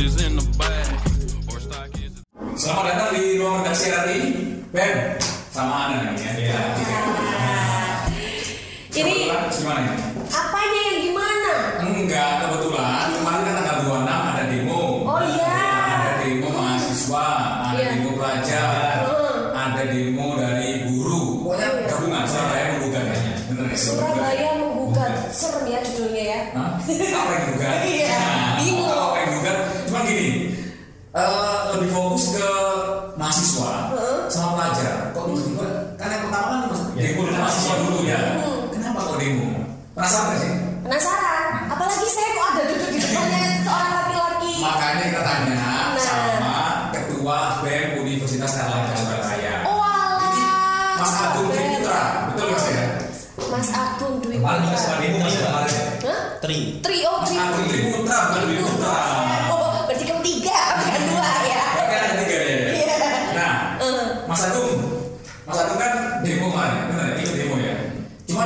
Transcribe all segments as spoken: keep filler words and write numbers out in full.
Selamat datang di ruang redaksi R T I. Ben, sama Ana nih ya. Ya. Ini gimana ini? apanya yang gimana? Enggak, kebetulan kemarin kan tanggal dua puluh enam ada demo. Oh iya. Ada demo mahasiswa, ada Iya. demo pelajar, Hmm. ada demo dari buruh. Pokoknya Oh, iya. gabungan Surabaya menggugat kayaknya. Bener nggak sih? Surabaya menggugat. Serem ya judulnya ya. Hah? Apa yang digugat? Iya, bingung. Apa yang digugat? Cuma gini, eh, lebih fokus ke mahasiswa Heeh. sama pelajar. Kok tiba-tiba? Kan yang pertama kan demo dari mahasiswa dulu ya. Hmm. Kenapa kok demo? Penasaran nggak sih? Penasaran? Apalagi saya kok ada duduk di depannya seorang laki-laki. Makanya kita tanya Nah. sama Ketua B E M Universitas Erlangga Surabaya. Oh alah. Mas Agung Dwi Putra, betul Mas ya? Mas Agung Dwi Kemarin Putra. kita demo Mas kemarin. Hah? Tri. Trio Mas Tri. Agung Dwi Putra bukan Dwi Putra. Oh, berarti ketiga bukan dua ya. Oke, ada tiga ya. Iya. Nah, Eh. Mas Agung, Mas Agung kan demo kemarin, benar ya? Ikut demo ya. Cuman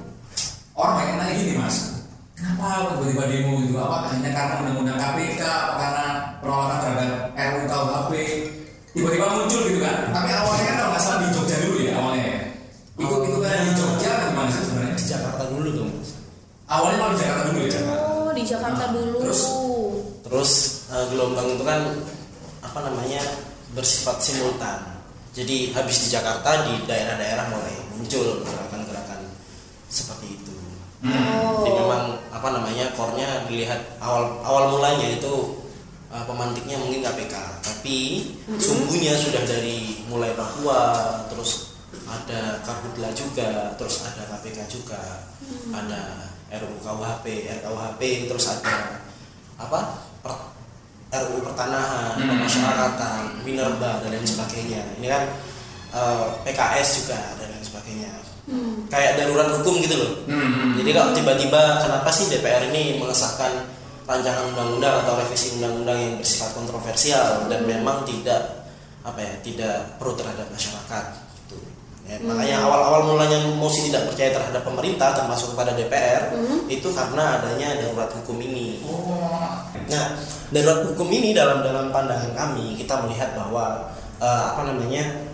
orang banyak nanya gini Mas, kenapa kok tiba-tiba demo gitu? Apa hanya karena undang-undang K P K, apa karena penolakan terhadap R U U K U H P? Tiba-tiba muncul gitu kan? Tapi awalnya kan kalau nggak salah di Jogja dulu ya awalnya. Ya? Ikut itu kan di Jogja atau gimana sih sebenarnya? Di Jakarta dulu tuh. Awalnya malah di Jakarta dulu ya Jakarta. Oh, di Jakarta Nah, dulu. terus? Terus eh, gelombang itu kan apa namanya bersifat simultan. Jadi habis di Jakarta di daerah-daerah mulai muncul gerakan-gerakan seperti itu. Oh. Jadi memang apa namanya core-nya dilihat awal awal mulanya itu uh, pemantiknya mungkin K P K, tapi Mm-hmm. sumbunya sudah dari mulai Papua, terus ada Karhutla juga, terus ada K P K juga, Mm. ada R U U K U H P, R K U H P, terus ada apa per- R U U pertanahan, Hmm. pemasyarakatan, minerba dan lain sebagainya. Ini kan uh, P K S juga dan lain sebagainya. Hmm. Kayak darurat hukum gitu loh. Hmm. Jadi kalau tiba-tiba kenapa sih D P R ini mengesahkan rancangan undang-undang atau revisi undang-undang yang bersifat kontroversial dan memang tidak apa ya tidak pro terhadap masyarakat gitu. Ya, Hmm. makanya awal-awal mulanya Mosi tidak percaya terhadap pemerintah termasuk kepada D P R Hmm. itu karena adanya darurat hukum ini. Oh. Nah, darurat hukum ini dalam dalam pandangan kami kita melihat bahwa eh, apa namanya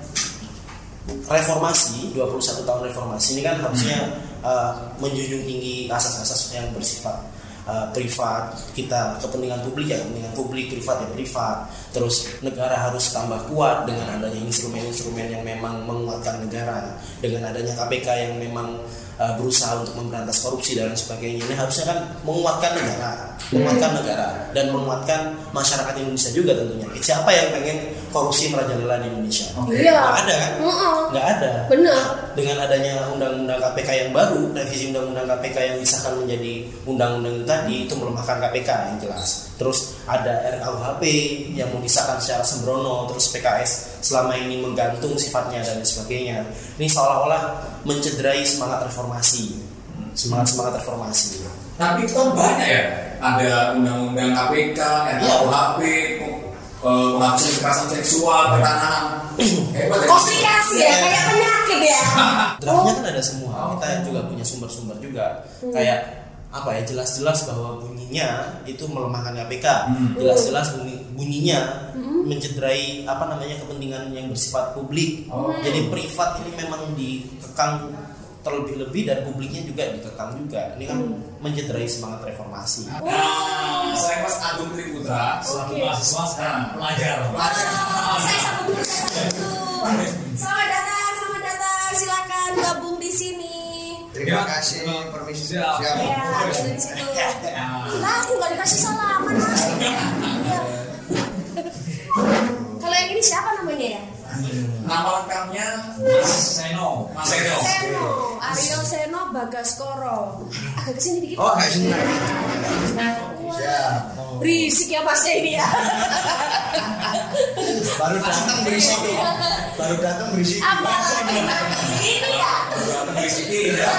reformasi dua puluh satu tahun reformasi ini kan harusnya uh, menjunjung tinggi asas-asas yang bersifat uh, privat, kita kepentingan publik ya kepentingan publik, privat ya privat, terus negara harus tambah kuat dengan adanya instrumen-instrumen yang memang menguatkan negara, dengan adanya K P K yang memang uh, berusaha untuk memberantas korupsi dan lain sebagainya. Ini harusnya kan menguatkan negara, menguatkan negara dan menguatkan masyarakat Indonesia juga tentunya. Siapa yang pengen korupsi merajalela di Indonesia? Oke. Iya. Nggak ada kan? Mm-mm. Nggak ada. Benar. Dengan adanya undang-undang K P K yang baru, revisi undang-undang K P K yang disahkan menjadi undang-undang tadi itu melemahkan K P K yang jelas. Terus ada R K U H P yang mau disahkan secara sembrono, terus P K S selama ini menggantung sifatnya dan sebagainya. Ini seolah-olah mencederai semangat reformasi, semangat semangat reformasi. Tapi itu kan banyak ya. Ada undang-undang K P K, R K U H P, penghapusan kekerasan seksual, pertanahan. Hebat ya. Komplikasi ya, kayak penyakit ya. Draftnya kan ada semua. Kita juga punya sumber-sumber juga. Hmm. Kayak apa ya jelas-jelas bahwa bunyinya itu melemahkan K P K. Hmm. Jelas-jelas bunyi, bunyinya Hmm. mencederai apa namanya kepentingan yang bersifat publik. Oh. Jadi privat ini memang dikekang terlebih-lebih dan publiknya juga dikekang juga. Ini kan Hmm. mencederai semangat reformasi. Nah, saya Mas Agung Dwi Putra, selaku Oke. mahasiswa sekarang pelajar. Pelajar. Oh, saya sambut dulu, saya sambut dulu. Selamat datang, selamat datang. Silakan gabung di sini. Terima kasih permisi. Siap. Siap. Ya, ada di situ. Nah, aku nggak dikasih salaman mas. Iya. Kalau yang ini siapa namanya ya? Nama lengkapnya Mas Seno. Mas Seno. Seno, Aryo Seno Bagaskoro. Agak kesini dikit. Oh, kayak sini. Wah, Siap. berisik ya masnya ini ya. Baru datang berisik. Baru datang berisik. Apa lagi? Ini ya. Datang dari sini. Ya.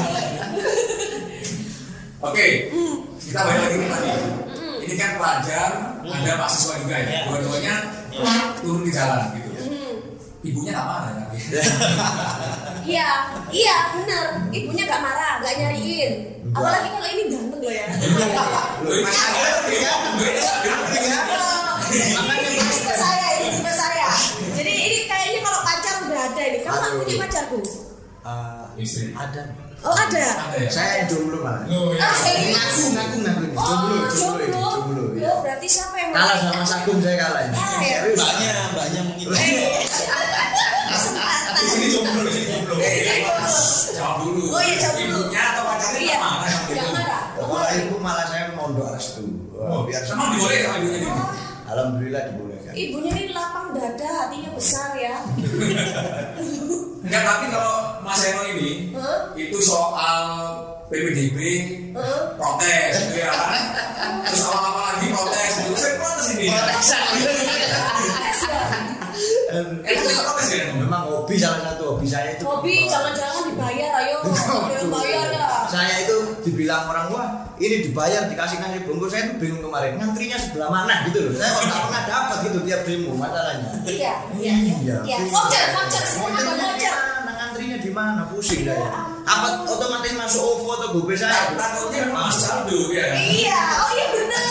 Oke, kita balik lagi nih tadi. Ini kan pelajar, ada mahasiswa juga ya. Ya. Dua-duanya turun di jalan gitu. Ibunya tak marah tapi. Iya, iya benar. Ibunya gak marah, gak nyariin. Apalagi kalau ini ganteng loh ya. Loh, masalahnya dia Ini tipe saya, ini tipe saya. Jadi ini kayaknya kalau pacar udah ada ini. Kamu nggak punya pacarku? Istri. Ada. Oh ada. saya jomblo malah. Loh, ya. Ah serius? Ngaku ngaku ngaku Oh jomblo jomblo jomblo. jomblo. Loh berarti siapa yang Kalah sama Sagum saya kalah ini. Ah, ya. Serius. Banyak, banyak mengikuti. Kesempatan. Ini jomblo, ini jomblo. Jawab dulu. Oh iya jawab dulu. Ibunya atau pacarnya Iya. mana yang Yang gitu? marah. Kalau ibu malah saya mondok restu. Oh, Biar sama diboleh sama ibunya gitu. Alhamdulillah dibolehkan. Ibunya ini lapang dada, hatinya besar ya. Enggak, tapi kalau Mas Eno ini Hah? itu soal P P D B Hah? protes gitu ya kan. Terus apa-apa lagi protes gitu. Saya protes ini. Eh, itu kita protes ya? Memang hobi salah satu hobi saya itu. Hobi jangan-jangan dibayar ayo. Yang bayar ya. Saya itu dibilang orang wah ini dibayar dikasih nasi bungkus, saya tuh bingung kemarin ngantrinya sebelah mana gitu loh. Saya kok nggak pernah dapat gitu tiap demo masalahnya. Iya, iya, iya. Iya, voucher, voucher, semua ada voucher. Nah, ngantrinya di mana pusing Iya, saya. Apa otomatis masuk O V O atau GoPay saya? Takutnya Mas Saldo ya. Iya, oh iya bener.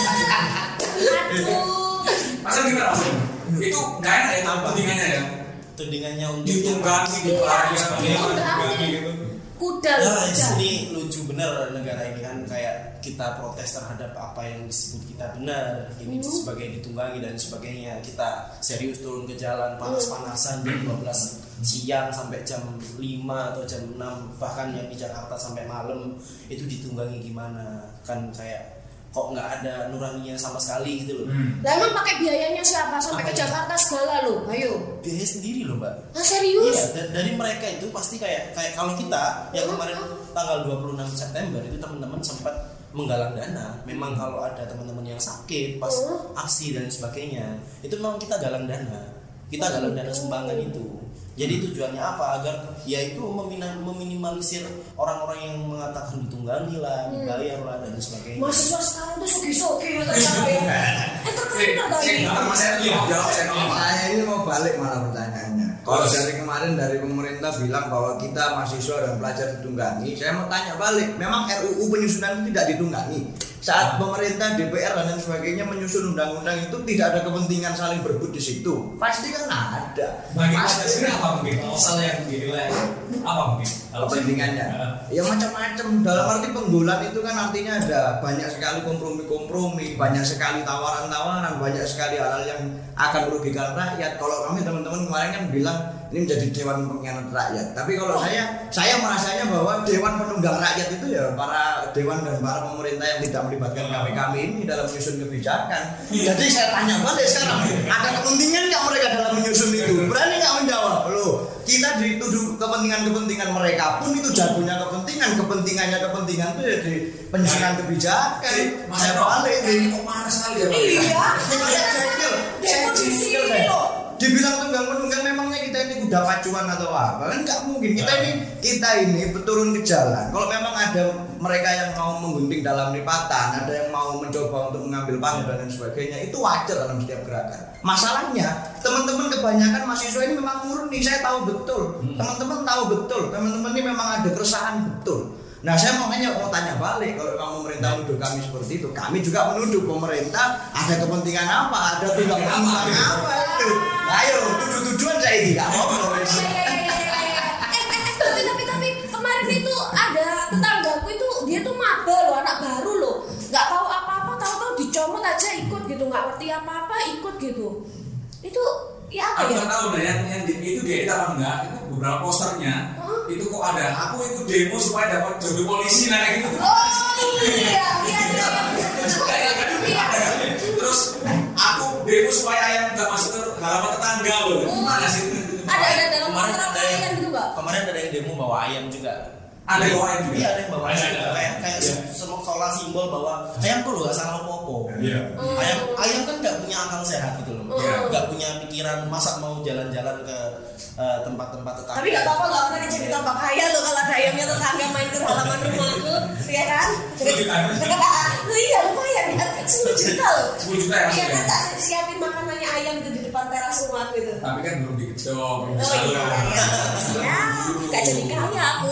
Aduh. Masa gimana Mas? Itu nggak enak ya tudingannya ya. Tudingannya untuk Ditunggangi gitu Iya, ya. iya. Kuda loh, Nah, kuda. ini lucu bener negara ini kan kayak kita protes terhadap apa yang disebut kita benar, ini Hmm. sebagai ditunggangi dan sebagainya. Kita serius turun ke jalan panas-panasan jam dua belas siang sampai jam lima atau jam enam, bahkan yang di Jakarta sampai malam itu ditunggangi gimana? Kan kayak kok nggak ada nuraninya sama sekali gitu loh. Hmm. Lah emang pakai biayanya siapa sampai ke Apa? Jakarta segala lo? Ayo. Biaya sendiri loh mbak. Ah serius? Iya, da- dari mereka itu pasti kayak kayak kalau kita yang kemarin tanggal dua puluh enam September itu teman-teman sempat menggalang dana. Memang kalau ada teman-teman yang sakit pas Hmm. aksi dan sebagainya, itu memang kita galang dana. Kita galang dana sumbangan itu. Jadi tujuannya apa? Agar yaitu memina- meminimalisir orang-orang yang mengatakan ditunggangi lah, dibayar lah dan sebagainya. Mahasiswa sekarang tuh sugi-sugi ya ternyata ya. Entrepreneur tau ini. Sing, Mas Eno iya, jawab Eno. Saya ini mau balik malah pertanyaannya. Kalau dari kemarin dari pemerintah bilang bahwa kita mahasiswa dan pelajar ditunggangi, saya mau tanya balik. Memang R U U penyusunan itu tidak ditunggangi. Saat pemerintah, D P R dan lain sebagainya menyusun undang-undang itu tidak ada kepentingan saling berebut di situ. Pasti kan ada. Bagi Pasti Pancasila apa mungkin? Pasal yang dinilai apa mungkin? kepentingannya. Ya macam-macam. Dalam arti penggolan itu kan artinya ada banyak sekali kompromi-kompromi, banyak sekali tawaran-tawaran, banyak sekali hal-hal yang akan merugikan rakyat. Kalau kami teman-teman kemarin kan bilang ini menjadi dewan pengkhianat rakyat. Tapi kalau saya, saya merasanya bahwa dewan penunggang rakyat itu ya para dewan dan para pemerintah yang tidak melibatkan kami kami ini dalam menyusun kebijakan. Jadi saya tanya balik sekarang, ada kepentingan nggak mereka dalam menyusun itu? Berani nggak menjawab? Loh, kita dituduh kepentingan-kepentingan mereka pun itu jagonya kepentingan, kepentingannya kepentingan itu ya di penyusunan kebijakan. Mas Saya Eno, balik ini ini. kok marah sekali ya? Pak? Iya. Saya Demo di sini saya. loh. Dibilang tunggang menunggang memangnya kita ini kuda pacuan atau apa? Kan nggak mungkin. Kita ini kita ini berturun ke jalan. Kalau memang ada mereka yang mau menggunting dalam lipatan, ada yang mau mencoba untuk mengambil panggung dan lain sebagainya, itu wajar dalam setiap gerakan. Masalahnya teman-teman kebanyakan mahasiswa ini memang murni. Saya tahu betul. Teman-teman tahu betul. Teman-teman ini memang ada keresahan betul. Nah saya mau tanya, mau tanya balik kalau memang pemerintah menuduh kami seperti itu, kami juga menuduh pemerintah ada kepentingan apa, ada tunggang penunggang apa itu. Ayo tuduh-tuduhan saya ini nggak mau. Eh, tapi tapi tapi kemarin itu ada tetanggaku itu dia tuh maba loh, anak baru loh, nggak tahu apa-apa, tahu-tahu dicomot aja ikut gitu, nggak ngerti apa-apa ikut gitu. Itu ya apa Aku ya? nggak tahu deh yang, yang di- itu diedit apa enggak. Itu beberapa posternya. Hah? Itu kok ada. Aku ikut demo supaya dapat jodoh polisi nah kayak gitu. Oh iya, iya, iya. Kayak gitu. Iya. Terus aku demo supaya ayam nggak masuk ke halaman tetangga loh. Gimana sih? Ada ada dalam Kemarin kontrak ada yang kalian gitu nggak? Kemarin ada yang demo bawa ayam juga. Ada yang bawa ayam juga? Iya ada yang bawa ayam. Ada, juga. ada. Kayak kayak Iya. semua soal simbol bahwa ayam tuh loh gak salah apa-apa. Iya. Ayam ayam kan nggak punya akal sehat gitu loh. Iya. Nggak punya pikiran masa mau jalan-jalan ke eh, tempat-tempat tetangga. Tapi nggak apa-apa, nggak pernah jadi tambah kaya loh kalau ada ayamnya tetangga main ke halaman rumahku, ya kan? sepuluh juta. Iya lumayan kan, sepuluh juta loh. sepuluh juta ya Iya maksudnya? kan tak siapin makanannya ayam gitu di depan teras semua gitu. Tapi kan belum digedok, belum Oh bisa iya, iya. Ya, gak jadi kaya aku.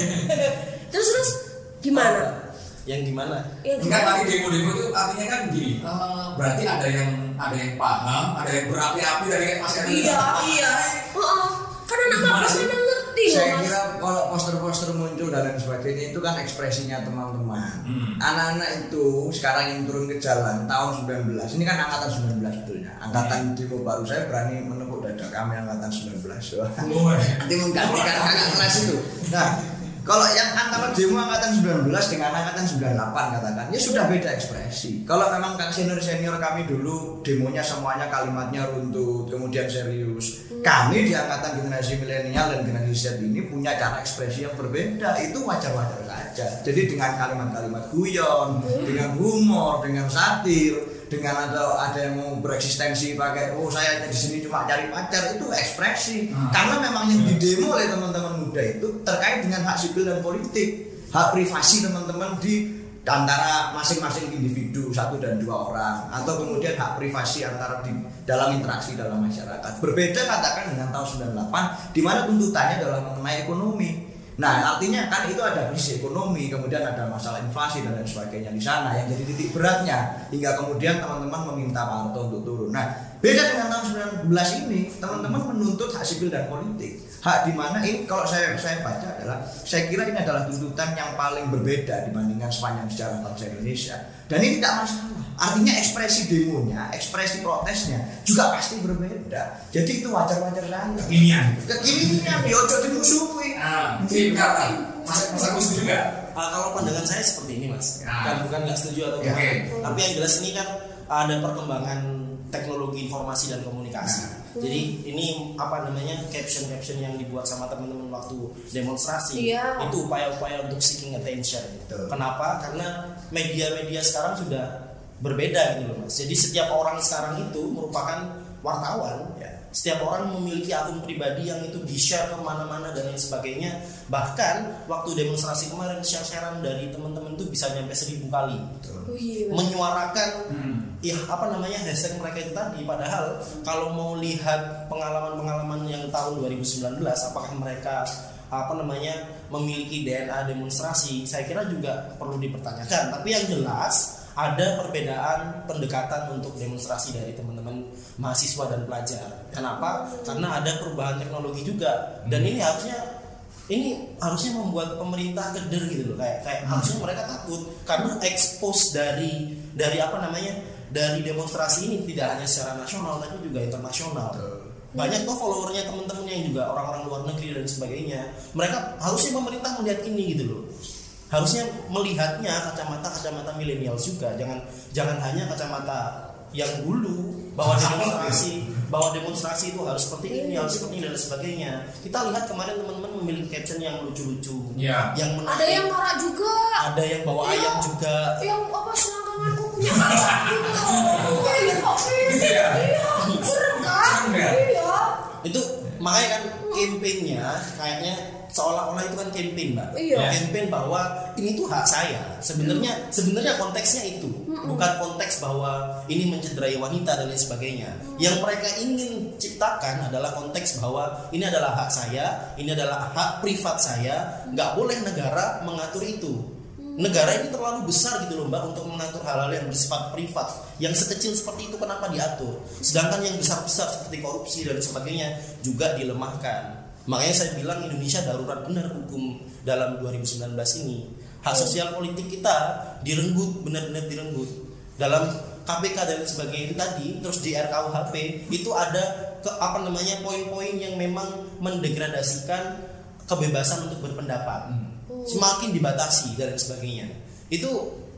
Terus terus gimana? Yang gimana? Yang Enggak, gimana? tadi demo-demo itu artinya kan gini, eh, berarti ada yang ada yang paham, ada yang berapi-api dari kayak Mas Erwin. Iya, iya. Heeh. Kan anak Gimana kampus sih? mana ngerti loh, Saya Mas. kira kalau poster-poster muncul dan lain sebagainya itu kan ekspresinya teman-teman. Hmm. Anak-anak itu sekarang yang turun ke jalan tahun sembilan belas. Ini kan angkatan sembilan belas sebetulnya. Angkatan demo baru, saya berani menepuk dada kami angkatan sembilan belas. Oh, iya. Nanti menggantikan kakak kelas itu. Nah, kalau yang antara demo angkatan sembilan belas dengan angkatan sembilan puluh delapan katakan, ya sudah beda ekspresi. Kalau memang senior-senior kami dulu demonya semuanya kalimatnya runtut, kemudian serius. Kami di angkatan generasi milenial dan generasi Z ini punya cara ekspresi yang berbeda. Itu wajar-wajar saja. Jadi dengan kalimat-kalimat guyon, dengan humor, dengan satir, dengan ada ada yang mau bereksistensi pakai oh saya di sini cuma cari pacar, itu ekspresi. Hmm. Karena memang yang didemo oleh teman-teman muda itu terkait dengan hak sipil dan politik, hak privasi teman-teman di antara masing-masing individu satu dan dua orang, atau kemudian hak privasi antara di dalam interaksi dalam masyarakat. Berbeda katakan dengan tahun sembilan puluh delapan di mana tuntutannya adalah mengenai ekonomi. Nah, artinya kan itu ada krisis ekonomi, kemudian ada masalah inflasi dan lain sebagainya di sana yang jadi titik beratnya hingga kemudian teman-teman meminta Pak Harto untuk turun. Nah, beda dengan tahun sembilan belas ini, teman-teman menuntut hak sipil dan politik. Hak di mana ini kalau saya saya baca adalah saya kira ini adalah tuntutan yang paling berbeda dibandingkan sepanjang sejarah bangsa Indonesia. Dan ini tidak masalah. Artinya ekspresi demonya, ekspresi protesnya juga pasti berbeda. Jadi itu wajar-wajar saja. Kekinian. Kekinian, diojo dimusuhi. Ah, ini berapa? Mas Mas Agus juga. Ah, kalau pandangan saya seperti ini mas, Ya. kan bukan nggak setuju atau Oke. bukan. Tapi yang jelas ini kan ada perkembangan teknologi informasi dan komunikasi. Nah. Jadi ini apa namanya caption-caption yang dibuat sama teman-teman waktu demonstrasi Iya. itu upaya-upaya untuk seeking attention. Betul. Kenapa? Karena media-media sekarang sudah berbeda gitu loh mas. Jadi setiap orang sekarang itu merupakan wartawan. Ya. Setiap orang memiliki akun pribadi yang itu di-share kemana-mana dan lain sebagainya. Bahkan waktu demonstrasi kemarin share-sharean dari teman-teman itu bisa nyampe seribu kali. Oh iya. Menyuarakan Hmm. ya apa namanya hashtag mereka itu tadi. Padahal kalau mau lihat pengalaman-pengalaman yang tahun dua ribu sembilan belas, apakah mereka apa namanya memiliki D N A demonstrasi, saya kira juga perlu dipertanyakan. Tapi yang jelas ada perbedaan pendekatan untuk demonstrasi dari teman-teman mahasiswa dan pelajar. Kenapa? Karena ada perubahan teknologi juga, dan ini harusnya ini harusnya membuat pemerintah geder gitu loh, kayak kayak harusnya mereka takut karena expose dari dari apa namanya dari demonstrasi ini tidak hanya secara nasional tapi juga internasional. Banyak tuh followernya teman-teman yang juga orang-orang luar negeri dan sebagainya. Mereka harusnya pemerintah melihat ini gitu loh. Harusnya melihatnya kacamata kacamata milenial juga, jangan jangan hanya kacamata yang dulu bahwa demonstrasi bahwa demonstrasi itu harus seperti ini, harus seperti ini dan sebagainya. Kita lihat kemarin teman-teman memiliki caption yang lucu-lucu, Ya. yang menarik. Ada yang norak juga. Ada yang bawa Iya. ayam juga. Yang apa selangkanganku punya anak gitu. Iya, kok Gitu ya? Iya, serem kan? Serem ya? Iya. Itu makanya kan campaign-nya kayaknya seolah-olah itu kan campaign, Mbak. Iya. Campaign bahwa ini tuh hak saya. Sebenarnya sebenarnya konteksnya itu, bukan konteks bahwa ini mencederai wanita dan lain sebagainya. Yang mereka ingin ciptakan adalah konteks bahwa ini adalah hak saya, ini adalah hak privat saya, nggak boleh negara mengatur itu. Negara ini terlalu besar gitu loh Mbak untuk mengatur hal-hal yang bersifat privat. Yang sekecil seperti itu kenapa diatur? Sedangkan yang besar-besar seperti korupsi dan sebagainya juga dilemahkan. Makanya saya bilang Indonesia darurat benar hukum dalam dua ribu sembilan belas ini. Hak sosial politik kita direnggut, benar-benar direnggut. Dalam K P K dan sebagainya itu tadi, terus di R K U H P itu ada ke, apa namanya poin-poin yang memang mendegradasikan kebebasan untuk berpendapat. Semakin dibatasi dan sebagainya. Itu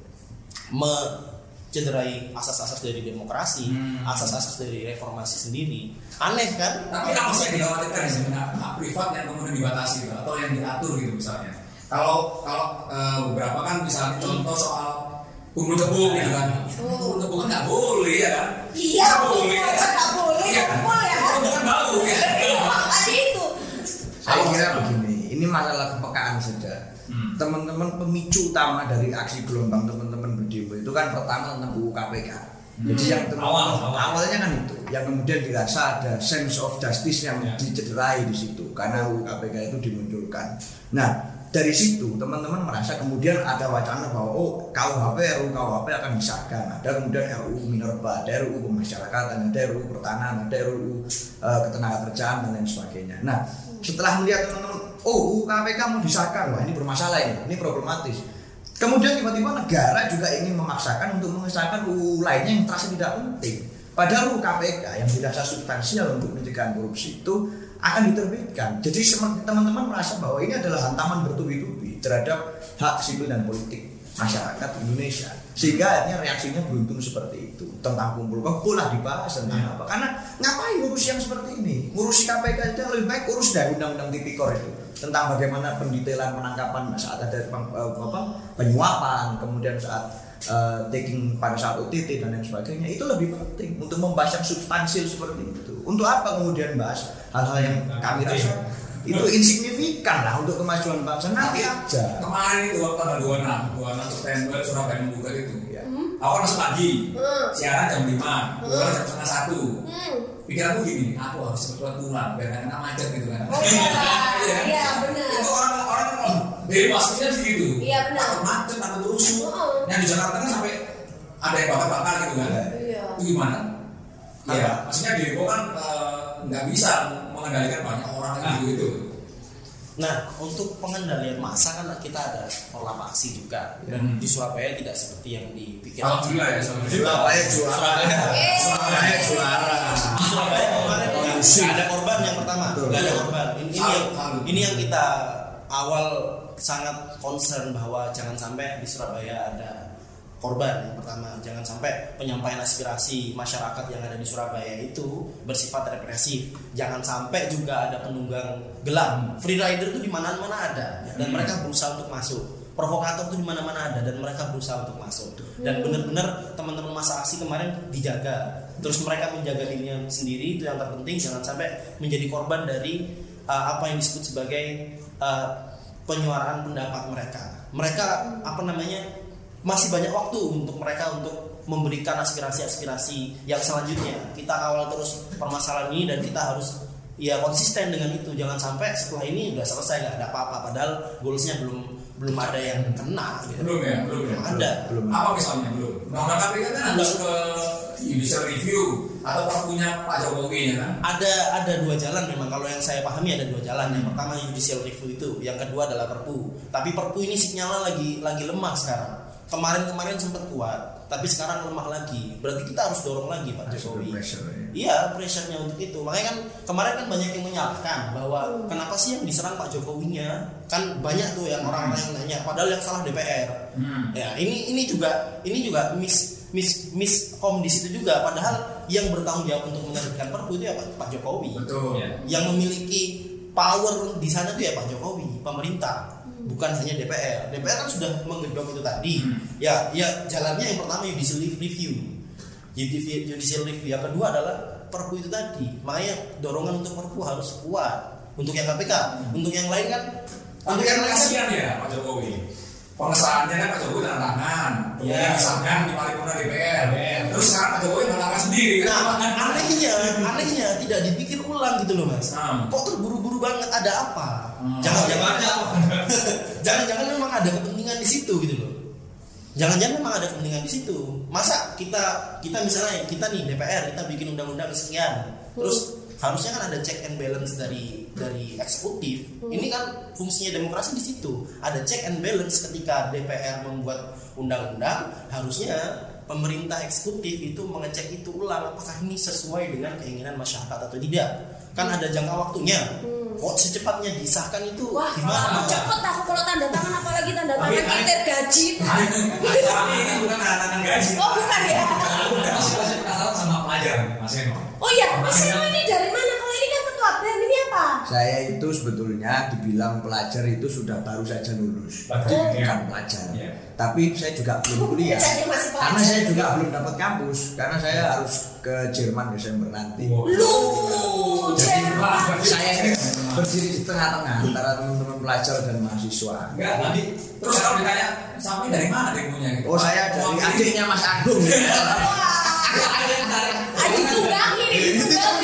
mencederai asas-asas dari demokrasi, Hmm. asas-asas dari reformasi sendiri. Aneh kan? Tapi apa sih yang dikhawatirkan ya sebenarnya hak privat yang kemudian dibatasi gitu, atau yang diatur gitu misalnya. Kalau kalau eh, beberapa kan misalnya contoh soal kumpul kebo gitu kan. Kumpul kebo kan nggak boleh ya kan? Iya, Nggak kumpul boleh. kan nggak boleh, Iya. kumpul ya kan? Kumpul kan bau ya. Iya, makanya itu. Saya kira begini, ini masalah kepekaan saja. Hmm. Teman-teman pemicu utama dari aksi gelombang teman-teman berdemo itu kan pertama tentang U U K P K. Jadi yang ter- Awal, awal. awalnya kan itu, yang kemudian dirasa ada sense of justice yang Ya. dicederai di situ karena U U K P K itu dimunculkan. Nah, dari situ teman-teman merasa kemudian ada wacana bahwa oh K U H P, R U K U H P akan disahkan. Ada kemudian R U Minerba, ada R U Pemasyarakatan, ada R U Pertanahan, ada R U uh, Ketenagakerjaan dan lain sebagainya. Nah, setelah melihat teman-teman, oh U U K P K mau disahkan, wah ini bermasalah ini, ini problematis. Kemudian tiba-tiba negara juga ingin memaksakan untuk mengesahkan U U lainnya yang terasa tidak penting. Padahal U U K P K yang dirasa substansial untuk pencegahan korupsi itu akan diterbitkan. Jadi teman-teman merasa bahwa ini adalah hantaman bertubi-tubi terhadap hak sipil dan politik masyarakat Indonesia. Sehingga akhirnya reaksinya beruntung seperti itu. Tentang kumpul kebo lah dibahas tentang ya. apa. Karena ngapain ngurus yang seperti ini? Ngurus K P K aja lebih baik urus dari undang-undang tipikor itu. Tentang bagaimana pendetailan penangkapan saat ada apa, penyuapan, kemudian saat uh, taking pada saat O T T dan lain sebagainya, itu lebih penting untuk membahas yang substansial seperti itu. Untuk apa kemudian bahas hal-hal yang kami rasa itu insignifikan lah untuk kemajuan bangsa, nanti aja. Kemarin itu tanggal dua puluh enam, dua puluh enam September Surabaya membuka itu. Ya. Aku kan masuk pagi, Hmm. siaran jam lima, pulang jam setengah satu. Hmm. Pikiranku gini, aku harus cepat pulang biar nggak kena macet gitu kan. Oh iya, iya benar. Itu orang-orang dari maksudnya segitu. Iya, benar. Takut macet, takut rusuh. Oh. Yang di Jakarta kan sampai ada yang bakar-bakar gitu kan. Iya. Itu gimana? Apa? Iya, maksudnya demo kan eh, nggak bisa mengendalikan banyak orang Nah. gitu gitu. Nah, untuk pengendalian massa kan kita ada pola aksi juga, dan Hmm. di Surabaya tidak seperti yang dipikirkan. Alhamdulillah ya, alhamdulillah. Surabaya juara. Surabaya. Eh. Surabaya juara. Di Surabaya kemarin nggak ada korban yang pertama, Betul. nggak ada korban. Ini, ini yang Salut. ini yang kita awal sangat concern bahwa jangan sampai di Surabaya ada korban. Yang pertama, jangan sampai penyampaian aspirasi masyarakat yang ada di Surabaya itu bersifat represif. Jangan sampai juga ada penunggang gelap. Free rider itu di mana-mana ada dan mereka berusaha untuk masuk. Provokator itu di mana-mana ada dan mereka berusaha untuk masuk. Dan benar-benar teman-teman masa aksi kemarin dijaga. Terus mereka menjaga dirinya sendiri, itu yang terpenting. Jangan sampai menjadi korban dari uh, apa yang disebut sebagai uh, penyuaraan pendapat mereka. Mereka apa namanya? Masih banyak waktu untuk mereka untuk memberikan aspirasi-aspirasi yang selanjutnya. Kita kawal terus permasalahan ini dan kita harus ya konsisten dengan itu. Jangan sampai setelah ini udah selesai nggak ada apa-apa, padahal goalsnya belum belum ada yang kena gitu. Belum ya, belum ya. Belum ada. Belum. Apa misalnya belum? Undang-undang K P K kan harus ke judicial review atau perpunya Pak Jokowi ya kan? Ada ada dua jalan memang, kalau yang saya pahami ada dua jalan. Yang pertama judicial review itu, yang kedua adalah perpu. Tapi perpu ini sinyalnya lagi lagi lemah sekarang. Kemarin-kemarin sempat kuat, tapi sekarang lemah lagi. Berarti kita harus dorong lagi Pak Jokowi. Pressure, ya. Iya, pressure-nya untuk itu. Makanya kan kemarin kan banyak yang menyalahkan bahwa kenapa sih yang diserang Pak Jokowinya? Kan banyak tuh yang orang-orang yang nanya, padahal yang salah D P R. Hmm. Ya, ini ini juga ini juga mis mis miskom di situ juga. Padahal yang bertanggung jawab untuk menerbitkan perpu itu ya Pak, Pak Jokowi. Betul. Ya. Yang memiliki power di sana itu ya Pak Jokowi, pemerintah. Bukan hanya D P R. D P R kan sudah menggedok itu tadi. Hmm. Ya, ya jalannya yang pertama judicial review. Judicial review. Yang kedua adalah perpu itu tadi. Makanya dorongan untuk perpu harus kuat. Untuk yang K P K, untuk yang lain kan Tapi untuk kan yang lain kan kasihan ya Pak Jokowi. Pengesahannya kan Pak Jokowi tanda tangan, kemudian Ya. disahkan di paripurna D P R. Terus sekarang Pak Jokowi tanda tangan sendiri. Nah, anehnya, anehnya tidak dipikir ulang gitu loh Mas. Hmm. Kok terburu-buru banget, ada apa? Hmm. Jangan-jangan jangan-jangan memang ada kepentingan di situ gitu loh. Jangan-jangan memang ada kepentingan di situ. Masa kita kita misalnya kita nih D P R kita bikin undang-undang sekian, terus harusnya kan ada check and balance dari dari eksekutif. Ini kan fungsinya demokrasi di situ. Ada check and balance ketika D P R membuat undang-undang, harusnya pemerintah eksekutif itu mengecek itu ulang apakah ini sesuai dengan keinginan masyarakat atau tidak. Kan ada jangka waktunya. Kok secepatnya disahkan itu Wah, gimana? kalau cepet aku kalau tanda tangan apalagi tanda Tapi tangan kan- kitir gaji. Tapi ini bukan tanda tangan gaji. Oh bukan ya? Masih masih penasaran sama pelajar Mas Eno. Oh iya, Mas Eno ini dari mana? Kalau ini kan ketua B E M, ini apa? Saya itu sebetulnya dibilang pelajar itu sudah baru saja lulus. Baru, Bukan ya. pelajar. Ya. Tapi saya juga belum kuliah. Jadi masih pelajar. Karena saya juga belum dapat kampus. Karena saya harus ke Jerman Desember nanti. Wow. Lu, Jadi Jerman. saya ini berdiri di tengah-tengah antara teman-teman pelajar dan mahasiswa. Enggak, nanti terus kalau ditanya sampai dari mana demonya gitu. Oh saya dari adiknya Mas Agung. Wah, Aji tunggangi nih, tunggangi.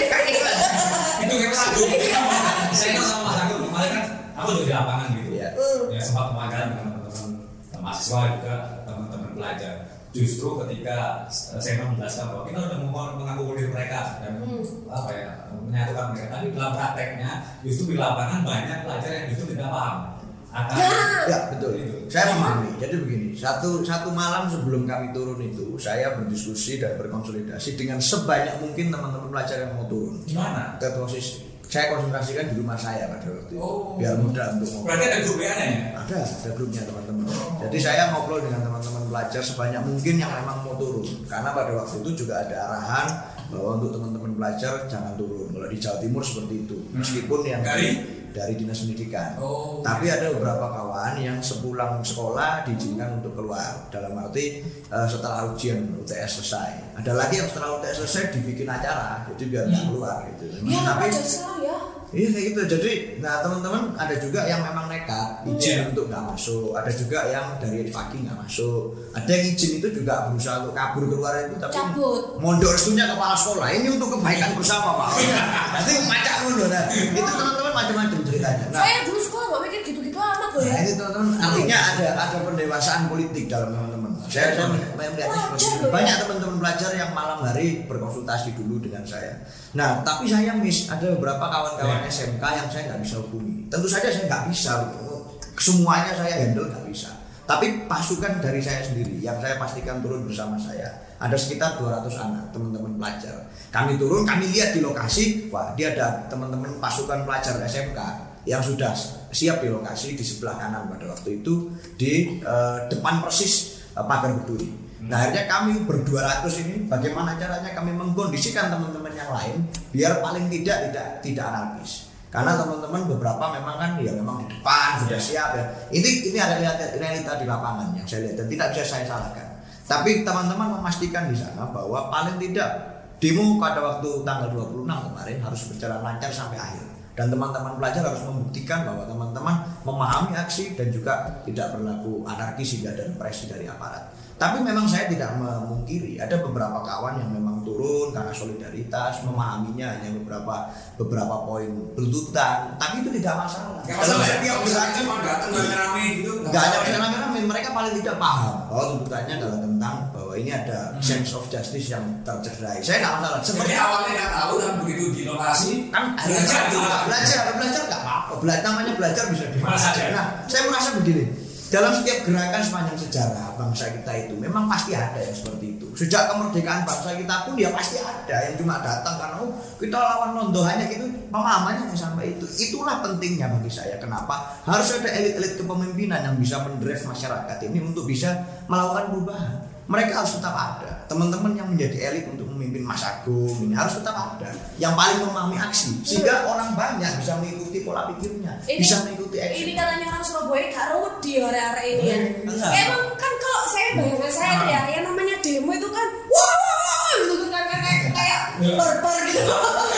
Itu kayak Mas Agung. Saya kan sama Mas Agung kemarin kan aku juga di lapangan gitu. Iya. Ya sempat pemagangan dengan teman-teman mahasiswa juga teman-teman pelajar. Justru ketika saya menjelaskan bahwa kita sudah mengakomodir mereka dan hmm. apa ya menyatukan mereka, tapi dalam prakteknya justru di lapangan banyak pelajar yang justru tidak paham. Akan ya betul itu. Saya memahami. Jadi begini, satu satu malam sebelum kami turun itu, saya berdiskusi dan berkonsolidasi dengan sebanyak mungkin teman-teman pelajar yang mau turun. Gimana? Ke posisi saya konsentrasikan di rumah saya pada waktu itu, oh. biar mudah untuk ngobrol. Berarti ada grup ya? Ada, ada grupnya teman-teman. Jadi saya ngobrol dengan teman-teman pelajar sebanyak mungkin yang memang mau turun. Karena pada waktu itu juga ada arahan bahwa untuk teman-teman pelajar jangan turun. Kalau di Jawa Timur seperti itu, meskipun yang dari dari dinas pendidikan. Oh. Tapi ada beberapa kawan yang sepulang sekolah diizinkan untuk keluar. Dalam arti uh, setelah ujian U T S selesai. Ada lagi yang setelah U T S selesai dibikin acara, jadi biar nggak keluar gitu. Ya, Tapi ya. iya kayak gitu. Jadi, nah teman-teman ada juga yang memang nekat izin yeah. untuk nggak masuk. Ada juga yang dari pagi nggak masuk. Ada yang izin itu juga berusaha untuk kabur keluar itu, tapi cabut. mondok restunya kepala sekolah. Ini untuk kebaikan bersama Pak. Nanti macam mundur. Nah, itu teman-teman macam-macam ceritanya. Nah, saya dulu sekolah nggak mikir gitu-gitu amat loh ya. Nah, ini teman-teman artinya ada ada pendewasaan politik dalam teman-teman. Saya saya melihatnya seperti itu. Banyak teman-teman pelajar yang malam hari berkonsultasi dulu dengan saya. Nah, tapi saya miss ada beberapa kawan-kawan S M K yang saya nggak bisa hubungi. Tentu saja saya nggak bisa, semuanya saya handle nggak bisa. Tapi pasukan dari saya sendiri yang saya pastikan turun bersama saya ada sekitar dua ratus anak teman-teman pelajar. Kami turun, kami lihat di lokasi, wah dia ada teman-teman pasukan pelajar S M K yang sudah siap di lokasi di sebelah kanan pada waktu itu di uh, depan persis uh, pagar berduri. Nah akhirnya kami berdua ratus ini bagaimana caranya kami mengkondisikan teman-teman yang lain biar paling tidak tidak tidak anarkis. Karena teman-teman beberapa memang kan ya memang di depan sudah siap ya. Ini ini ada realita, realita di lapangan yang saya lihat dan tidak bisa saya salahkan. Tapi teman-teman memastikan di sana bahwa paling tidak demo pada waktu tanggal dua puluh enam kemarin harus berjalan lancar sampai akhir. Dan teman-teman pelajar harus membuktikan bahwa teman-teman memahami aksi dan juga tidak berlaku anarkis hingga ada represi dari aparat. Tapi memang saya tidak memungkiri ada beberapa kawan yang memang turun karena solidaritas, memahaminya hanya beberapa beberapa poin tuntutan, tapi itu tidak masalah. Enggak masalah ya, dia bisa aja mau datang rame gitu. Enggak ada rame-rame, mereka paling tidak paham bahwa tuntutannya adalah tentang bahwa ini ada sense of justice yang tercederai. Saya tidak masalah. Seperti awalnya nggak tahu kan begitu di lokasi kan belajar belajar belajar nggak apa-apa. Belajar namanya belajar bisa di mana saja. Nah, saya merasa begini. Dalam setiap gerakan sepanjang sejarah bangsa kita itu memang pasti ada yang seperti itu. Sejak kemerdekaan bangsa kita pun ya pasti ada yang cuma datang karena oh, kita lawan Londo hanya gitu, pemahamannya yang sampai itu. Itulah pentingnya bagi saya kenapa harus ada elit-elit kepemimpinan yang bisa mendrive masyarakat ini untuk bisa melakukan perubahan. Mereka harus tetap ada. Teman-teman yang menjadi elit untuk memimpin Mas Agung ini harus tetap ada. Yang paling memahami aksi sehingga hmm. orang banyak bisa mengikuti pola pikirnya, ini, bisa mengikuti aksi. Ini katanya orang Surabaya gak rudi ore-ore ini ya. Enggak. Emang kan kalau saya bayangan saya tuh ya, yang namanya demo itu kan wah wah gitu kan kayak kayak berber gitu.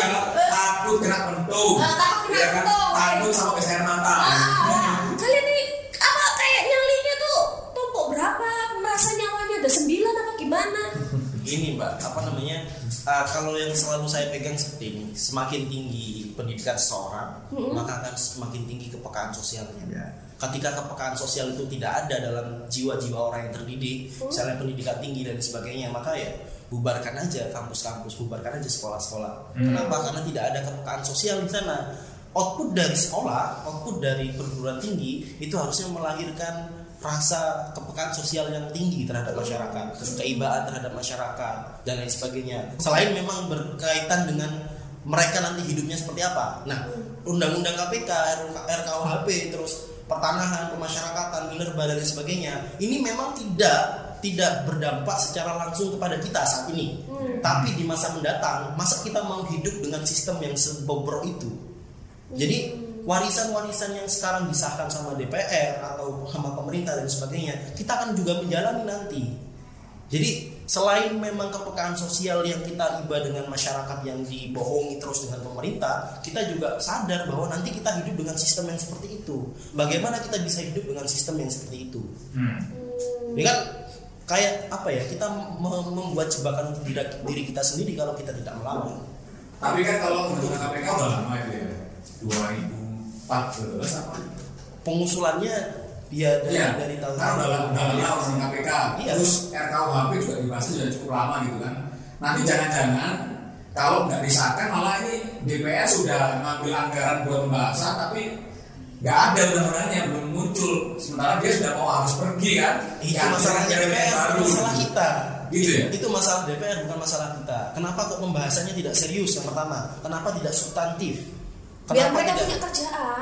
Takut kena pentung. Takut kena pentung. Takut sama kesayangan mata. Kalian ini apa kayak nyalinya tuh tumpuk berapa? Merasa nyawanya ada sembilan apa gimana? Ini Mbak, apa namanya? Uh, kalau yang selalu saya pegang seperti ini, semakin tinggi pendidikan seseorang, mm-hmm. maka akan semakin tinggi kepekaan sosialnya. Yeah. Ketika kepekaan sosial itu tidak ada dalam jiwa-jiwa orang yang terdidik, mm-hmm. misalnya pendidikan tinggi dan sebagainya, maka ya bubarkan aja kampus-kampus, bubarkan aja sekolah-sekolah. Mm-hmm. Kenapa? Karena tidak ada kepekaan sosial di sana. Output dari sekolah, output dari perguruan tinggi itu harusnya melahirkan rasa kepekaan sosial yang tinggi terhadap masyarakat, keibaan terhadap masyarakat dan lain sebagainya. Selain memang berkaitan dengan mereka nanti hidupnya seperti apa. Nah, undang-undang K P K, R K U H P, terus pertanahan, pemasyarakatan, minerba dan lain sebagainya, ini memang tidak tidak berdampak secara langsung kepada kita saat ini. Hmm. Tapi di masa mendatang, masa kita mau hidup dengan sistem yang sebobrok itu? Jadi warisan-warisan yang sekarang disahkan sama D P R atau sama pemerintah dan sebagainya, kita akan juga menjalani nanti. Jadi selain memang kepekaan sosial yang kita iba dengan masyarakat yang dibohongi terus dengan pemerintah, kita juga sadar bahwa nanti kita hidup dengan sistem yang seperti itu. Bagaimana kita bisa hidup dengan sistem yang seperti itu? Hmm. Ini kan kayak apa ya, kita mem- membuat jebakan untuk diri, diri kita sendiri kalau kita tidak melawan. Tapi kan kalau pembentukan K P K udah lama itu ya, dua ribu empat belas apa? Pengusulannya ya dari, Iya, dari tahun kan udah lama udah lama urusan K P K. Iya. Terus R K U H P juga dibahas sudah cukup lama gitu kan. Nanti jangan-jangan kalau nggak disahkan malah ini D P R sudah ngambil anggaran buat pembahasan tapi nggak ada undang-undangnya, belum muncul. Sementara dia sudah mau harus pergi kan. Itu Ganti masalahnya D P R, baru. masalah kita. Gitu ya? Itu masalah D P R, bukan masalah kita. Kenapa kok pembahasannya tidak serius? Yang pertama, kenapa tidak substantif? Biar Kenapa mereka tidak? punya kerjaan.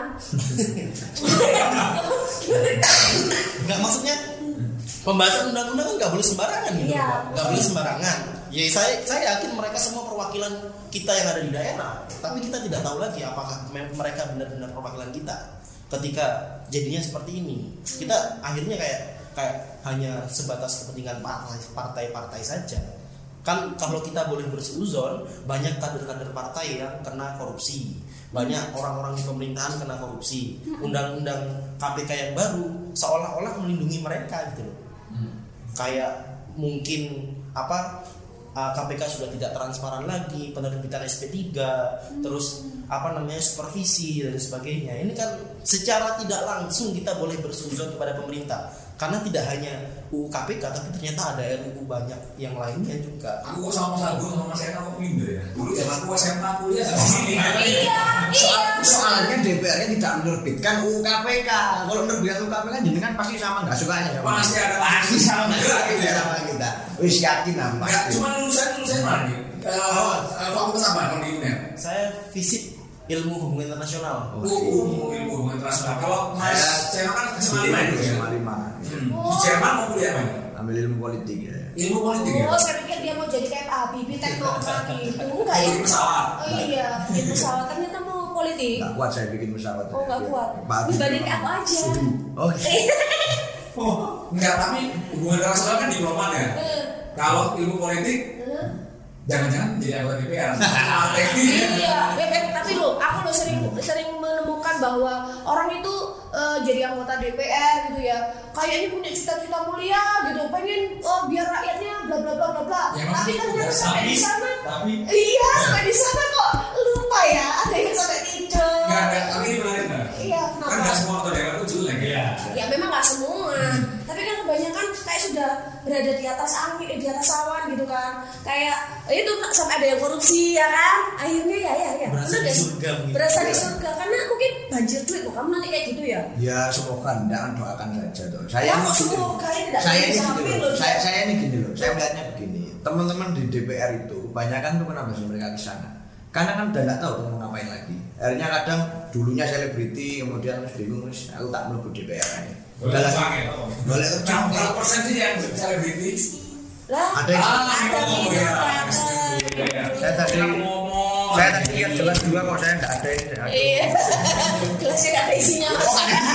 Nggak, maksudnya pembahasan undang-undang kan nggak boleh sembarangan gitu, Iya. Pak. Nggak boleh sembarangan. Ya saya saya yakin mereka semua perwakilan kita yang ada di daerah, tapi kita tidak tahu lagi apakah mem- mereka benar-benar perwakilan kita. Ketika jadinya seperti ini, kita akhirnya kayak kayak hanya sebatas kepentingan partai partai-partai saja. Kan kalau kita boleh berseuzon, banyak kader-kader partai yang kena korupsi, banyak orang-orang di pemerintahan kena korupsi. Undang-undang K P K yang baru seolah-olah melindungi mereka gitu loh. Kayak mungkin apa, uh, K P K sudah tidak transparan lagi, penerbitan S P tiga, terus apa namanya supervisi dan sebagainya. Ini kan secara tidak langsung kita boleh berseuzon kepada pemerintah, karena tidak hanya U U K P K tapi ternyata ada R U U banyak yang lainnya juga. Aku kok sama Mas Agung sama Mas Ena kok minder ya. Dulu zaman aku S M A kuliah sama sini. Iya, iya. Soalnya D P R-nya tidak menerbitkan U U K P K. Kalau menerbitkan U U K P K jenengan pasti sama nggak sukanya sama. Pasti ada lagi sama enggak gitu ya. sama kita. Wis yakin nampak. Enggak, cuma lulusan lulusan mana nih? Eh, fakultas apa kalau di U N E R? Saya fisik ilmu hubungan internasional. U U ilmu hubungan internasional. Kalau Mas Ceno kan S M A lima itu ya. S M A lima. Hmm. Di Jerman mau kuliah apa nih? Ambil ilmu politik ya. Ilmu politik ya. Oh, saya pikir dia mau jadi kayak Pak Habibie teknokrat gitu. Enggak ya? Politik pesawat. Oh iya, bikin pesawat ternyata mau politik. Nggak kuat saya bikin pesawat. Oh, nggak kuat. Pak Habibie. Dibanding aku aja. Oh, Oh, enggak, tapi hubungan internasional kan diplomat ya. Eh, Kalau ilmu politik eh. jangan-jangan jadi anggota D P R. Iya, eh, eh, tapi lo, aku lo sering sering menemukan bahwa orang itu eh, jadi anggota D P R gitu ya, kayaknya punya cita-cita mulia gitu, pengen oh, biar rakyatnya bla bla bla bla bla. Ya, tapi emang ternyata sampai tapi- di sana, tapi iya sampai di sana kok lupa ya, ada yang sampai tidur. Enggak, enggak, tapi ini menarik enggak? Iya, Kan kenapa? enggak semua anggota D P R itu jelek ya. Iya. Ya memang nggak semua, tapi kan kebanyakan kayak sudah berada di atas angin, eh, di atas awan gitu kan, kayak eh, itu sampai ada yang korupsi ya kan, akhirnya ya ya ya. Berasa Bener di deh. surga mungkin. Berasa di surga karena mungkin banjir duit kok kamu nanti kayak gitu ya. ya semoga jangan doakan saja toh. Saya Ya, ini kok gini semoga loh. ini tidak saya ini bisa gini ambil loh. loh. Saya saya ini gini loh. Saya melihatnya begini. Teman-teman di D P R itu kebanyakan tuh kenapa sih mereka ke sana? Karena kan udah nggak tahu tuh mau ngapain lagi. Akhirnya kadang dulunya selebriti, kemudian terus bingung, terus aku tak melebur D P R ini. Boleh Udah uang lagi. ya, Pak. Boleh kerja. Nah, berapa persen sih yang selebriti? Lah, Ada yang- ada Ah, gitu oh, ya. ada. Saya tadi ngomong. saya tadi lihat jelas juga kok saya nggak ada ini. Aduh. Iya. Gelasnya nggak ada isinya mas.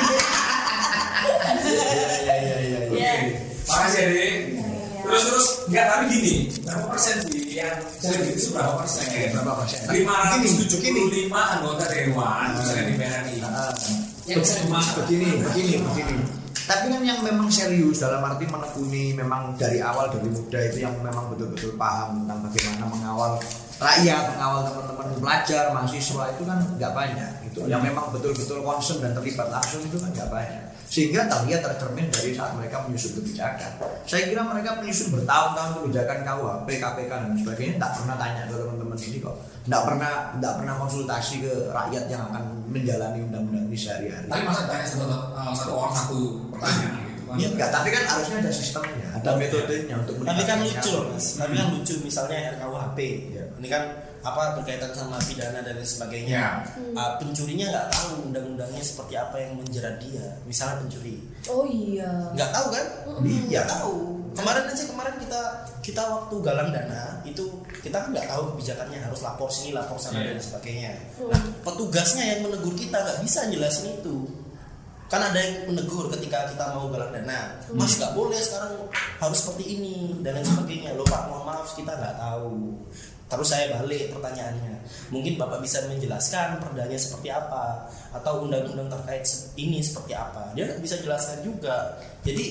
Iya iya iya. iya. Iya. Makasih ya, Dek. Terus terus enggak, tapi gini, berapa persen sih yang selebriti itu berapa persen? Berapa persen? lima ratus tujuh Gini, puluh lima anggota dewan misalnya di B R I. Ah. Yang saya masak. begini, begini, begini. Tapi kan yang memang serius dalam arti menekuni memang dari awal dari muda itu yang memang betul-betul paham tentang bagaimana mengawal rakyat, mengawal teman-teman pelajar, mahasiswa itu kan nggak banyak gitu. Yang memang betul-betul concern dan terlibat langsung itu kan nggak banyak. Sehingga terlihat tercermin dari saat mereka menyusun kebijakan. Saya kira mereka menyusun bertahun-tahun kebijakan K U H P, K P K dan sebagainya, tidak pernah tanya ke teman-teman ini kok. Tidak pernah, tidak pernah konsultasi ke rakyat yang akan menjalani undang-undang ini sehari-hari. Tapi masa tanya satu, uh, satu orang satu pertanyaan gitu kan? Iya enggak, tapi kan harusnya ada sistemnya, ada metodenya untuk Tapi kan meningkatkan lucu loh siapa. mas, tapi kan lucu misalnya R K U H P, Iya. ini kan apa berkaitan sama pidana dan lain sebagainya. Iya. Uh, pencurinya nggak tahu undang-undangnya seperti apa yang menjerat dia, misalnya pencuri, Oh iya. nggak tahu kan? Iya. Nggak tahu. Kemarin aja kemarin kita kita waktu galang dana itu kita kan nggak tahu kebijakannya, harus lapor sini, lapor sana Iya. dan sebagainya. Nah petugasnya yang menegur kita nggak bisa jelasin itu. Kan ada yang menegur ketika kita mau galang dana, mas nggak boleh sekarang harus seperti ini dan lain sebagainya. Loh pak, mohon maaf kita nggak tahu. Terus saya balik pertanyaannya, mungkin bapak bisa menjelaskan perdanya seperti apa atau undang-undang terkait ini seperti apa? Dia nggak bisa jelaskan juga. Jadi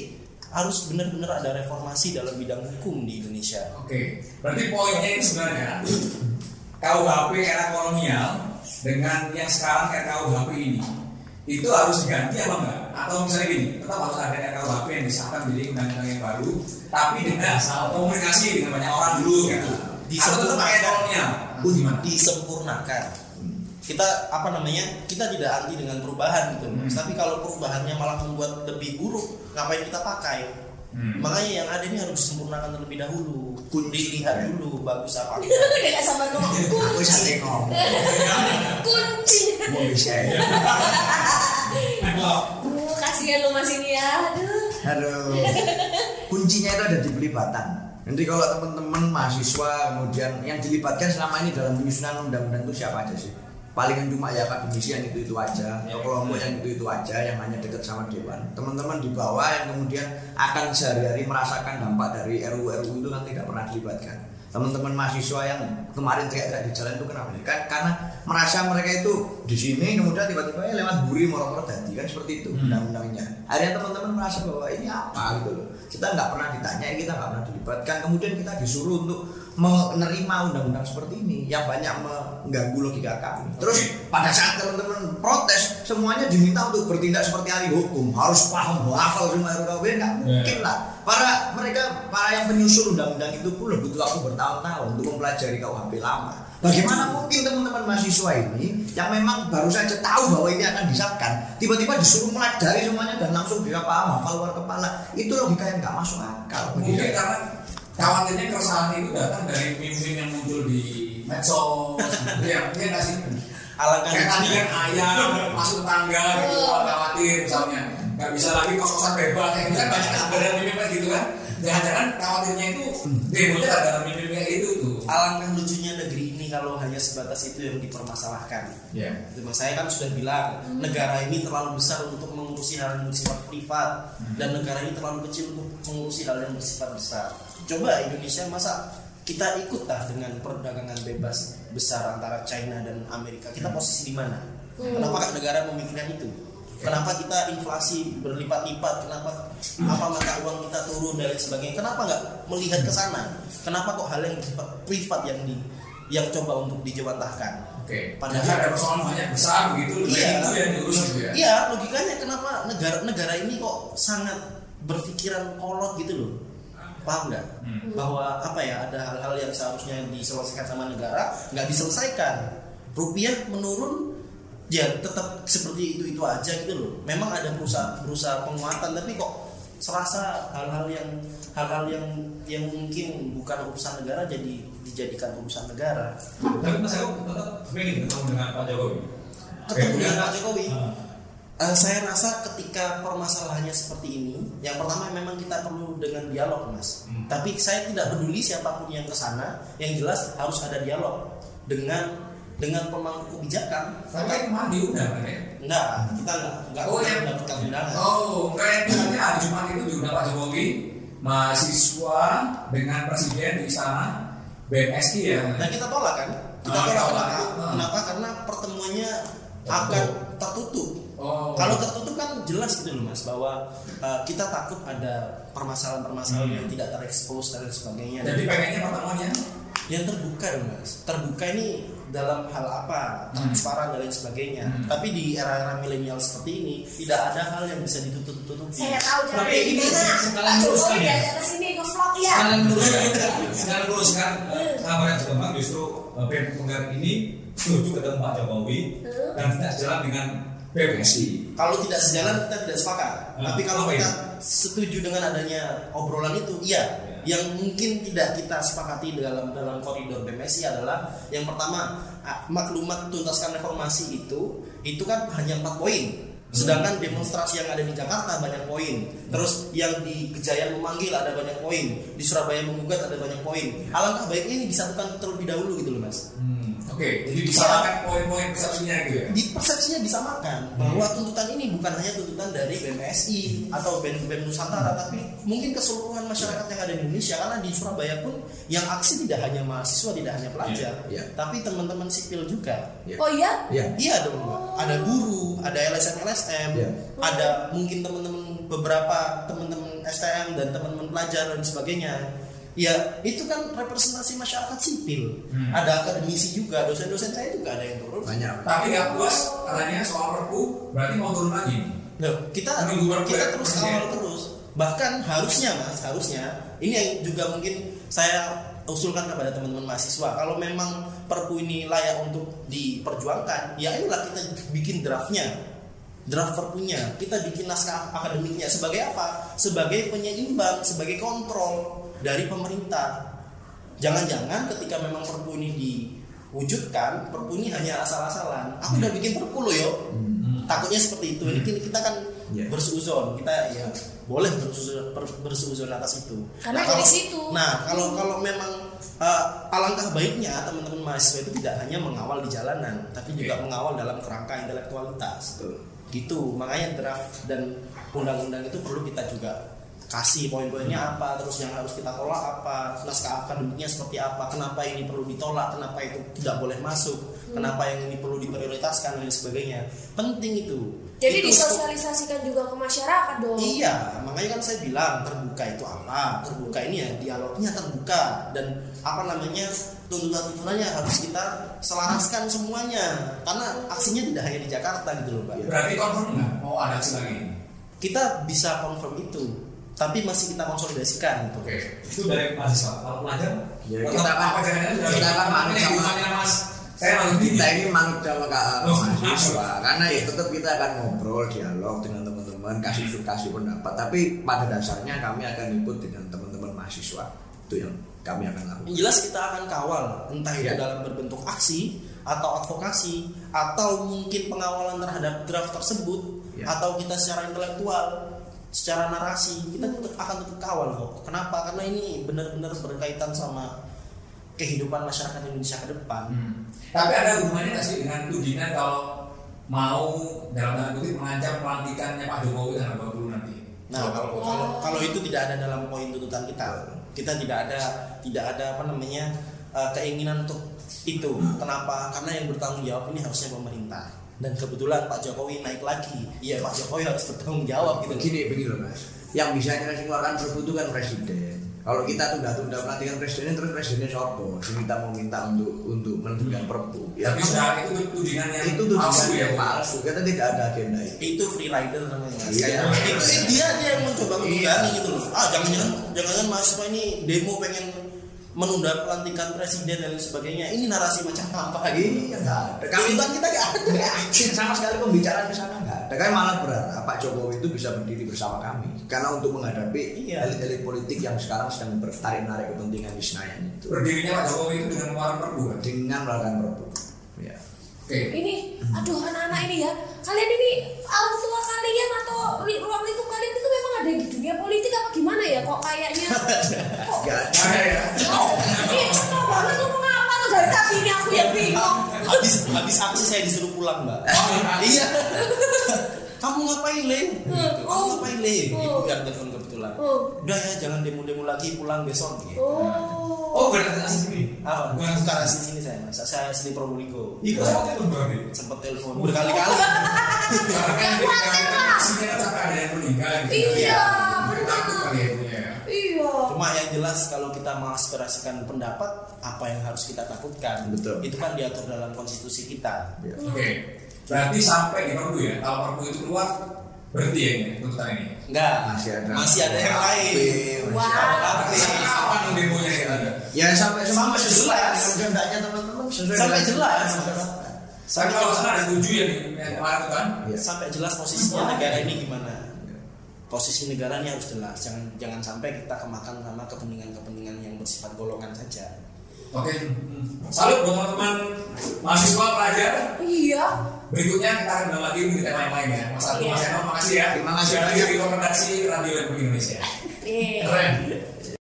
harus benar-benar ada reformasi dalam bidang hukum di Indonesia. Oke, berarti poinnya itu sebenarnya K U H P era kolonial dengan yang sekarang R K U H P ini itu harus diganti apa enggak? Atau misalnya gini, tetap harus ada R K U H P yang disahkan menjadi undang-undang yang baru, tapi dengan komunikasi dengan banyak orang dulu gitu. Atau tetap pakai kolonial? Gimana? Disempurnakan. Kita apa namanya? Kita tidak anti dengan perubahan gitu. Hmm. Tapi kalau perubahannya malah membuat lebih buruk, ngapain kita pakai? Hmm. Makanya yang ada ini harus disempurnakan terlebih dahulu. Dilihat dulu bagus apa. Tidak sama ngomong. Aku bisa ngomong. Kunci. Mau bisa. Aduh, kasihan lo Mas ini ya. Aduh. Aduh. Kuncinya itu ada di pelibatan. Nanti kalau teman-teman mahasiswa kemudian yang dilibatkan selama ini dalam penyusunan undang-undang itu siapa aja sih? Palingan cuma ya akademisi yang itu itu aja, atau kelompok yang itu itu aja yang hanya dekat sama dewan. Teman-teman di bawah yang kemudian akan sehari-hari merasakan dampak dari R U U R U U itu kan tidak pernah dilibatkan. Teman-teman mahasiswa yang kemarin teriak-teriak di jalan itu kenapa sih? Kan karena merasa mereka itu di sini kemudian tiba-tiba ya lewat buri moro-moro tadi kan seperti itu hmm. undang-undangnya. Akhirnya teman-teman merasa bahwa ini apa gitu loh. Kita nggak pernah ditanya, kita nggak pernah dilibatkan. Kemudian kita disuruh untuk menerima undang-undang seperti ini yang banyak mengganggu logika kami. Terus pada saat teman-teman protes, semuanya diminta untuk bertindak seperti ahli hukum, harus paham, hafal semua R U U. Nggak mungkin lah. Para mereka, para yang penyusun undang-undang itu pun butuh waktu bertahun-tahun untuk mempelajari K U H P lama. Bagaimana mungkin teman-teman mahasiswa ini yang memang baru saja tahu bahwa ini akan disahkan, tiba-tiba disuruh melajari semuanya dan langsung bisa paham, hafal luar kepala? Itu logika yang nggak masuk akal. Mungkin karena khawatirnya keresahan itu datang dari meme-meme yang muncul di medsos, ya, dia nggak sih? Alangkah kayak tadi kan ayam masuk tangga gitu, khawatir misalnya nggak bisa lagi kos-kosan bebas, kayak gitu kan banyak ada meme-meme gitu kan. Jangan-jangan khawatirnya itu demonya ada meme-meme itu tuh. Alangkah lucunya negeri ini kalau hanya sebatas itu yang dipermasalahkan. Ya. Yeah. Saya kan sudah bilang hmm. negara ini terlalu besar untuk mengurusi hal yang bersifat privat hmm. dan negara ini terlalu kecil untuk mengurusi hal yang bersifat besar. Coba Indonesia masa kita ikutlah dengan perdagangan bebas besar antara China dan Amerika. Kita posisi di mana? Hmm. Kenapa negara memikirkan itu? Kenapa kita inflasi berlipat-lipat? Kenapa apa mata uang kita turun dan lain sebagainya? Kenapa nggak melihat ke sana? Kenapa kok hal yang privat yang di yang coba untuk dijawantahkan? Oke. Padahal ada persoalan banyak besar begitu, iya, itu yang diurus gitu ya. Iya, logikanya kenapa negara-negara ini kok sangat berpikiran kolot gitu loh? Paham nggak? Hmm. Bahwa apa ya, ada hal-hal yang seharusnya diselesaikan sama negara nggak diselesaikan. Rupiah menurun, ya tetap seperti itu itu aja gitu loh. Memang ada berusaha berusaha penguatan, tapi kok serasa hal-hal yang hal-hal yang yang mungkin bukan urusan negara jadi dijadikan urusan negara. Tapi Mas Aku tetap ingin ketemu dengan Pak Jokowi. Ketemu dengan Pak Jokowi. Hmm. Uh, saya rasa ketika permasalahannya seperti ini, yang pertama memang kita perlu dengan dialog, Mas. Hmm. Tapi saya tidak peduli siapapun yang kesana, yang jelas harus ada dialog dengan dengan pemangku kebijakan. Tapi kemarin diundang kan ya? Enggak, kita enggak enggak oh, yang mendapatkan undangan. Oh, kayak misalnya hari Jumat itu diundang Pak Jokowi, mahasiswa dengan presiden di sana, B M S I ya. Nah, kita tolak kan? Kita oh, tolak. tolak. Kenapa? Hmm. Kenapa? Karena pertemuannya akan tertutup. Oh. Kalau tertutup kan jelas gitu loh, Mas, bahwa uh, kita takut ada permasalahan-permasalahan hmm. yang tidak terekspos dan sebagainya. Jadi pengennya pertemuannya yang terbuka dong, Mas. Terbuka ini dalam hal apa? Transparan hmm. dan lain sebagainya. Hmm. Tapi di era-era milenial seperti ini tidak ada hal yang bisa ditutup-tutupi. Saya tahu cara tapi ini sekalian Pak luruskan Jokowi ya. di atas sini nge-vlog ya. Sekalian luruskan, sekalian luruskan. Kabar yang berkembang justru B M Penggar ini setuju ketemu Pak Jokowi hmm. dan tidak sejalan dengan B M S I. Kalau tidak sejalan kita tidak sepakat. Hmm. Tapi kalau Apa kita ya? setuju dengan adanya obrolan itu, iya. Ya. Yang mungkin tidak kita sepakati dalam dalam koridor B M S I adalah yang pertama, maklumat tuntaskan reformasi itu itu kan hanya empat poin. Sedangkan demonstrasi yang ada di Jakarta banyak poin. Terus yang di Kejayaan memanggil ada banyak poin. Di Surabaya menggugat ada banyak poin. Alangkah baiknya ini disatukan terlebih dahulu gitu loh, Mas. Hmm. Oke. Oke, jadi disamakan poin-poin persepsinya gitu ya. Di persepsinya disamakan bahwa tuntutan ini bukan hanya tuntutan dari B M S I atau B E M B E M Nusantara, tapi mungkin keseluruhan masyarakat yang ada di Indonesia. Karena di Surabaya pun yang aksi tidak hanya mahasiswa, tidak hanya pelajar, Iya, iya. tapi teman-teman sipil juga. Iya. Oh iya? Iya. Iya dong, Mbak. Ada guru, ada L S M L S M, Iya. ada mungkin teman-teman beberapa teman-teman S T M dan teman-teman pelajar dan sebagainya. Ya, itu kan representasi masyarakat sipil. Hmm. Ada akademisi juga, dosen-dosen saya juga ada yang turun. Banyak. Tapi nggak puas katanya soal Perpu, berarti mau turun lagi nih. Loh, kita Menunggu Perpu kita ya, terus Presiden. kawal terus. Bahkan harusnya Mas, harusnya ini yang juga mungkin saya usulkan kepada teman-teman mahasiswa. Kalau memang Perpu ini layak untuk diperjuangkan, ya inilah kita bikin draftnya. Draft Perpunya, kita bikin naskah akademiknya sebagai apa? Sebagai penyeimbang, sebagai kontrol dari pemerintah. Jangan-jangan ketika memang Perpu ini diwujudkan, Perpu ini hanya asal-asalan. Aku udah bikin Perpu loh yo. Hmm. Takutnya seperti itu. Ini kita kan Yeah. bersuuzon, kita ya boleh bersuuzon, bersuuzon atas itu. Karena kalau, dari situ. Nah, kalau kalau memang uh, alangkah baiknya teman-teman mahasiswa itu tidak hanya mengawal di jalanan, tapi juga Okay. mengawal dalam kerangka intelektualitas. Gitu. Makanya draft dan undang-undang itu perlu kita juga kasih poin-poinnya apa, terus yang harus kita tolak apa, naskah akademiknya seperti apa, kenapa ini perlu ditolak, kenapa itu tidak boleh masuk, kenapa yang ini perlu diprioritaskan dan sebagainya. Penting itu. Jadi Itu disosialisasikan juga ke masyarakat dong. Iya, makanya kan saya bilang terbuka itu apa? Terbuka ini ya dialognya terbuka, dan apa namanya tuntutan-tuntutannya harus kita selaraskan semuanya, karena aksinya tidak hanya di Jakarta gitu loh, Pak. Berarti confirm nggak mau ada aksi lagi? Kita bisa confirm itu, tapi masih kita konsolidasikan gitu. Oke. Itu dari mahasiswa. Kalau pelajar, Ya, Tetap kita kan apa jangan-jangan sudah kita kan manut ini sama hubungannya Mas. Saya malu kita ini manut sama K A Oh, mahasiswa, karena ya tetap kita akan ngobrol, dialog dengan teman-teman, kasih kasih pendapat. Tapi pada dasarnya kami akan ikut dengan teman-teman mahasiswa. Itu yang kami akan lakukan. Yang jelas kita akan kawal, entah itu Ya. dalam berbentuk aksi atau advokasi atau mungkin pengawalan terhadap draft tersebut, Ya. atau kita secara intelektual, secara narasi kita tetap akan tetap kawal kok. Kenapa? Karena ini benar-benar berkaitan sama kehidupan masyarakat Indonesia ke depan. Hmm. Tapi ada hubungannya nggak sih dengan tudingan kalau mau dalam tanda kutip mengancam pelantikannya Pak Jokowi tanggal dua puluh nanti? Nah, kalau kalau kalau itu tidak ada dalam poin tuntutan kita, kita tidak ada tidak ada apa namanya uh, keinginan untuk itu. Kenapa? Karena yang bertanggung jawab ini harusnya pemerintah. Dan kebetulan Pak Jokowi naik lagi, iya Pak Jokowi harus bertanggung jawab gitu. Begini, begini loh Mas. Yang bisa mengeluarkan Perpu itu kan presiden. Kalau kita tunda-tunda pelantikan presiden, terus presidennya sopo, kita mau minta untuk untuk menentukan Perpu. Ya, Tapi sudah itu tudingan yang itu tuh palsu ya. yang palsu. Kita tidak ada agenda itu. Itu free rider namanya. Mas. Iya. Kayak itu dia dia yang mencoba Iya. menunggangi gitu loh. Ah jangan-jangan jangan-jangan mahasiswa ini demo pengen menunda pelantikan presiden dan lain sebagainya. Ini narasi macam apa gitu? Iya, nggak ada. Kami kan kita nggak ada. Sama sekali pembicaraan ke sana nggak ada. Kami malah berharap Pak Jokowi itu bisa berdiri bersama kami, karena untuk menghadapi Iya. elit-elit politik yang sekarang sedang bertarik-narik kepentingan di Senayan itu Berdirinya Pak Jokowi itu dengan mengeluarkan Perpu kan? dengan melakukan Perpu. Ya. Oke. Ini, aduh anak-anak ini ya, kalian ini orang tua kalian atau ri- ruang lingkup kalian itu memang ada di dunia politik apa gimana ya? Kok kayaknya, kok Nggak ada. Ada ya. ini cepat banget ngomong apa tuh dari tadi ini aku yang bingung. habis habis aksi saya disuruh pulang mbak. Iya. Kamu ngapain Le? Gitu. Kamu ngapain Le? Ibu kan telepon kebetulan. Oh. Udah ya jangan demo-demo lagi, pulang besok. Gitu. Oh, oh berarti asli sini. Ah, bukan bukan asli sini saya mas. Saya asli Probolinggo. Itu sama itu berarti. Sempat telepon berkali-kali. Karena kan di sini kan sampai ada yang meninggal gitu. Iya, Mungkin benar. takut kali ya itu ya. iya. Cuma yang jelas kalau kita mengaspirasikan pendapat, apa yang harus kita takutkan? Betul. Itu kan diatur dalam konstitusi kita. Ya. Oke. Berarti sampai di Perpu ya. Kalau Perpu itu keluar berhenti ya ini tuntutan ini. Enggak. Masih ada. Masih ada yang lain. Wah. Berarti sampai kapan demonya ya? Ya sampai Sampai sesuai jelas. dengan kehendaknya teman-teman, sesuai Sampai dengan jelas. masyarakat. Tapi kalau sana ada tujuh ya nih yang kemarin itu kan. Ya. Sampai jelas posisinya negara ini gimana. Posisi negaranya harus jelas. Jangan jangan sampai kita kemakan sama kepentingan-kepentingan yang bersifat golongan saja. Oke. Salut buat teman-teman mahasiswa pelajar. Iya. Berikutnya kita akan bilang lagi di tema yang lain ya. Mas Agus, Iya. Mas Eno, makasih ya. Terima kasih Sudah banyak. hadir di rekomendasi Radio Republik Indonesia. Iya. Keren.